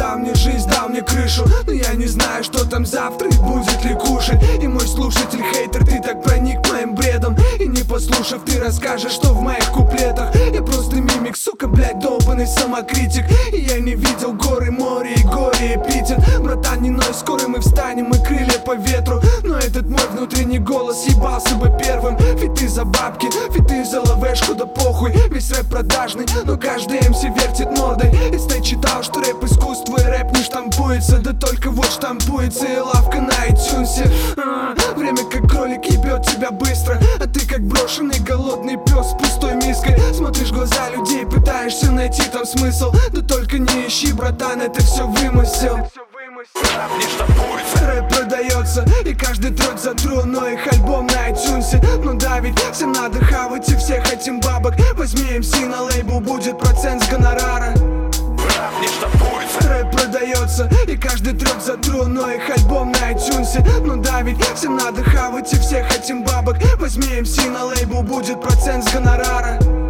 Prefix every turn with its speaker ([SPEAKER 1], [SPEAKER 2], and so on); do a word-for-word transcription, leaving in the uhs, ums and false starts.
[SPEAKER 1] дал мне жизнь, дал мне крышу, но я не знаю, что там завтра и будет ли кушать. И мой слушатель хейтер, ты так проник моим бредом, и не послушав, ты расскажешь, что в моих куплетах. Я просто мимик, сука, блядь, долбанный самокритик. И я не видел горы, море и горе эпитет. Братан, не ной, скоро мы встанем и крылья по ветру. Но этот мой внутренний голос ебался бы первым. Фиты за бабки, фиты за лавешку, да похуй. Весь рэп продажный, но каждый эм си вертит мордой. Если ты читал, что рэп искусство и рэп не штампуется, да только вот штампуется и лавка на iTunes. а, Время как кролик ебет тебя быстро, а ты как брошенный голодный пес с пустой миской. Смотришь в глаза людей, пытаешься найти там смысл, да только не ищи, братан, это все вымысел.
[SPEAKER 2] Рэп не штампуется.
[SPEAKER 1] Рэп продается, и каждый трек за тру, но их альбом на iTunes. Ну да, ведь всем надо хавать, и все хотим бабок. Возьми эм си на лейбл, будет процент с гонорара.
[SPEAKER 2] Рэп не штампуется.
[SPEAKER 1] Рэп продается, и каждый трек за тру, но их альбом на iTunes. Ну да, ведь всем надо хавать, и все хотим бабок. Возьми эм си на лейбл, будет процент с гонорара.